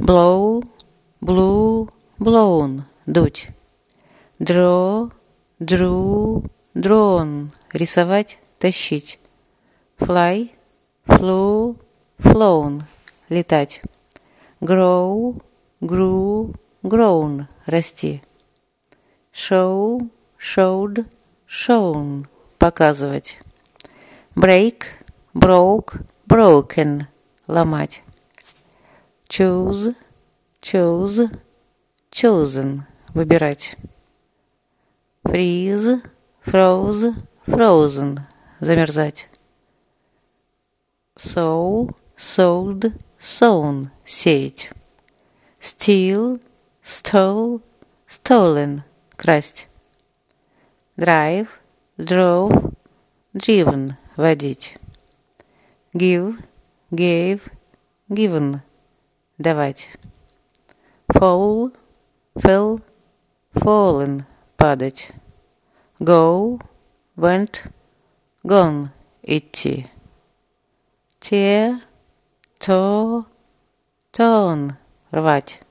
Blow, blew, blown, дуть. Draw, drew, drawn, рисовать, тащить. Fly, flew, flown, летать. Grow, grew, grown, расти. Show, showed, shown, показывать. Break, broke, broken, ломать. Choose, chose, chosen, выбирать. Freeze, froze, frozen, замерзать. Sow, sowed, sown, сеять. Steal, stole, stolen, красть. Drive, drove, driven, водить. Give, gave, given, давать. Fall, fell, fallen, падать. Go, went, gone, идти. Tear, tore, torn, рвать.